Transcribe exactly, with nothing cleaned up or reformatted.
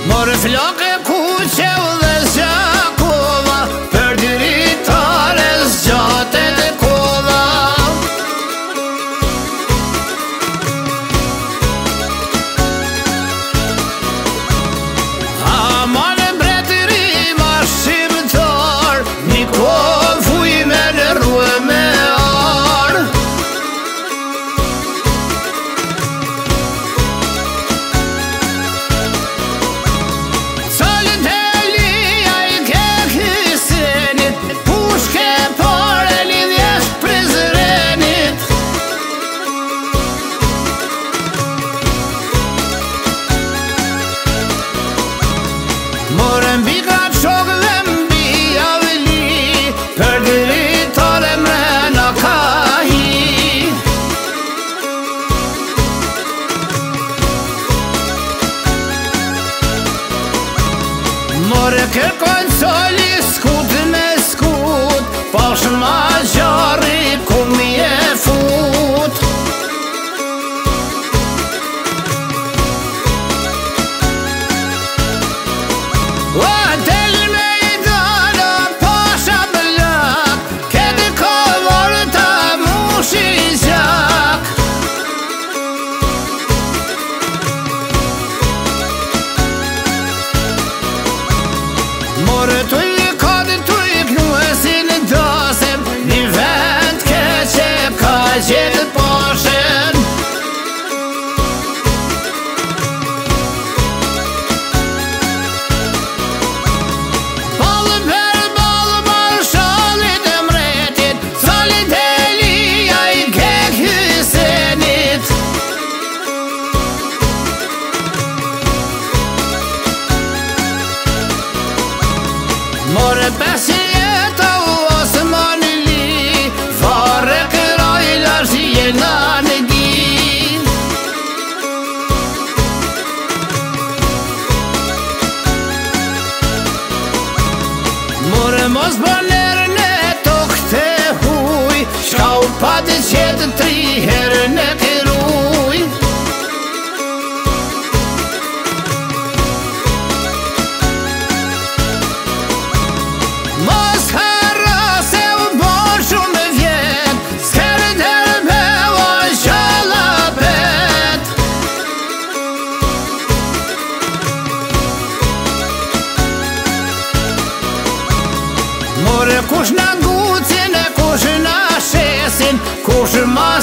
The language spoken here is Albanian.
Morë flokë e kuqe dhe zgjakova, për diritare zgjatet e kova. Amane mbretëri ma shqiptar, një kohë fuj me lërrue me arë. Morë mbi ka qokë dhe mbi aveli, për diritare mrena ka hi. Morë kërkojnë soli skut me skut, pash ma gjarri ku mi e fut. Morë të i kodë të i knuesin dasem, një vend keqe ka gjithë pashen. Balë për balë balë shalit e mretit, salit e lija i kek hysenit. Morë pesi jeta u Osman li, fare këraj lash jena në gi. Morë mos baner në tokë të huj, shka u patë qetë tri herë në këruj. Morë kush në ngucin e kush në shesin, kush ma